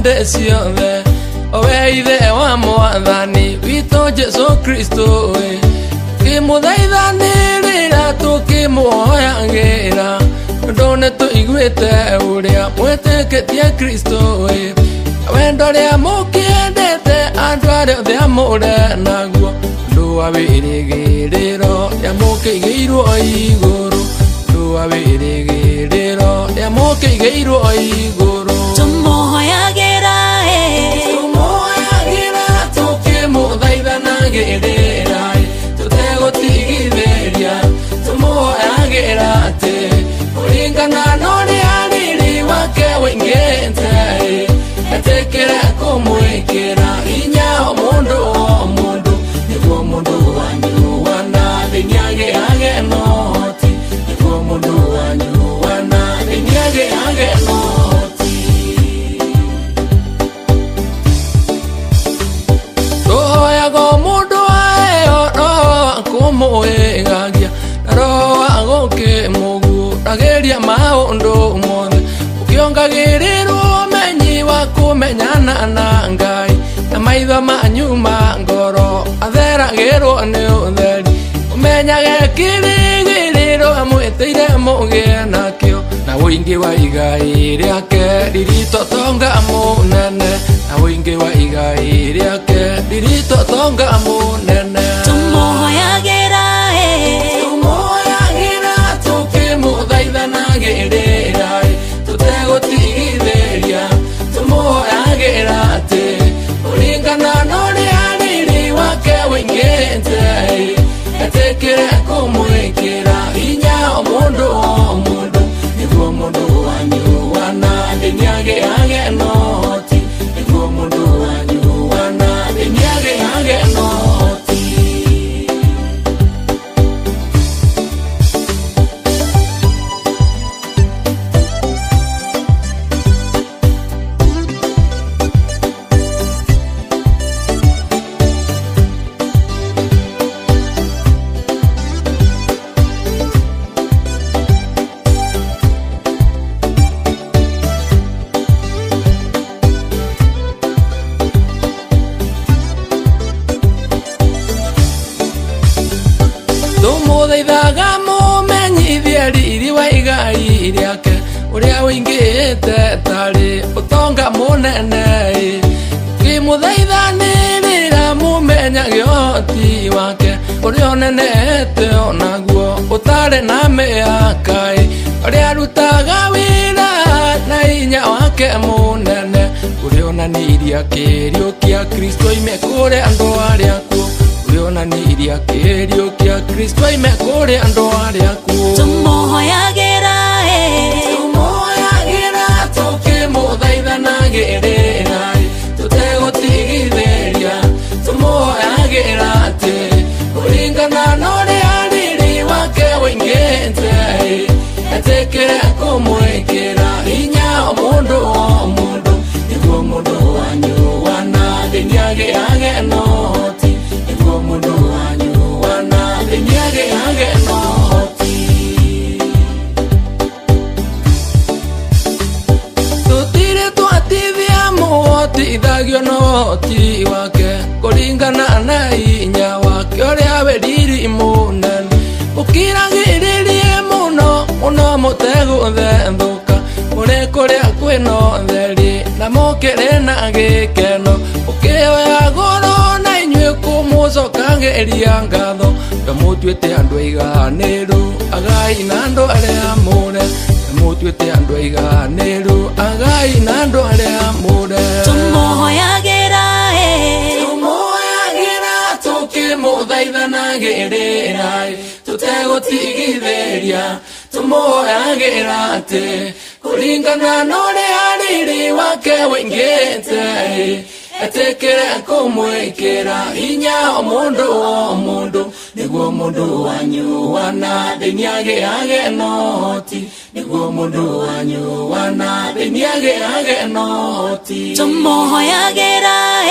hende ciothe owe ithe wa mwathani witũ Jesu Kristo kimuthaithanĩrĩra tũkĩmuoyagĩra ndone tũiguĩte ũrĩa mwĩtĩkĩtie Kristo wendo rĩa mũkĩendete andũ arĩa othe amũre naguo ndũa wĩrĩgĩrĩro rĩa mũkĩigĩirwo igũrũ ndũa wĩrĩgĩrĩro rĩa mũkĩigĩirwo igũrũ tũmũhoyagĩra tũkĩmũthaithanagĩrĩra tũtegũtigithĩria tũmũhoyagĩra atĩ kũringana na ũrĩa riri wake wĩingĩte etĩkĩre kũmwĩkĩra hinya o mũndũ nĩguo mũndũ wanyuana thĩinĩ agĩage noti nĩguo mũndũ wanyuana thĩinĩ agĩage noti tũhoyaga mũndũ aheo roho wa kũmwĩgagia na roho wa gũkĩmũguũragĩria maũndũ mothe ũkĩongagĩrĩrwo ũmenyi wa kũmenyana na Ngai na maitho manyu ma ngoro atheragĩrwo nĩ ũtheri ũmenyage kĩrĩgĩrĩro amwĩtĩire mũgĩe nakĩo na ũingĩ wa igai rĩake ririto tonga mũnene na ũingĩ wa igai rĩake ririto tonga mũnene tũmũhoyagĩra tũkĩmũthaithanagĩrĩra tũtegũtigithĩria tũmũhoyagĩra atĩ kũringana na ũrĩa riri wake wĩingĩte etĩkĩre kũmwĩkĩra hinya o mũndũ nĩguo mũndũ wanyuana thĩinĩ agĩage noti nĩguo mũndũ wanyuana thĩinĩ agĩage noti tũmũthaithaga mũmenyithie riri wa igai rĩake ũrĩa wĩingĩte tarĩ ũtonga mũnene kĩmũthaithanĩrĩra mũmenyage ũhoti wake ũrĩa ũnenete onaguo ũtarĩ na mĩaka ũrĩa arutaga wĩra na hinya wake mũnene ũrĩa onanirie kĩrĩũ kĩa Kristo ime kũrĩ andũ arĩa akuũ onaniria kĩrĩũ kĩa Kristo ime kũrĩ andũ arĩa akuũ tũmũhoyagĩra tũkĩmũthaithanagĩrĩra tũtegũtigithĩria tũmũhoyagĩra atĩ kũringana na ũrĩa riri wake wĩingĩte etĩkĩre kũmwĩkĩra hinya o mũndũ nĩguo mũndũ wanyuana thĩinĩ agĩage noti nĩguo mũndũ wanyuana thĩinĩ agĩage noti tũtirĩ twatithia mũhotithagio na ũhoti wake kũringana na hinya wake ũrĩa wĩ riri mũnene ũkiragĩrĩrie mũno mũtegũthethũka mũrĩ kũrĩa kwĩna ũtheri na mũkĩrĩ na gĩkeno ũkĩoya goro na inyuĩ kũmũcokagĩria ngatho mũtuĩte andũ aiganĩru agai na andũ arĩa amũre mũtuĩte andũ aiganĩru agai na andũ arĩa amũre tũmũhoyagĩra tũkĩmũthaithanagĩrĩra tũtegũtigithĩria tũmũhoyagĩra atĩ kũringana na ũrĩa riri wake wĩingĩte etĩkĩre kũmwĩkĩra hinya o mũndũ nĩguo mũndũ wanyuana thĩinĩ agĩage noti nĩguo mũndũ wanyuana thĩinĩ agĩage noti tũmũhoyagĩra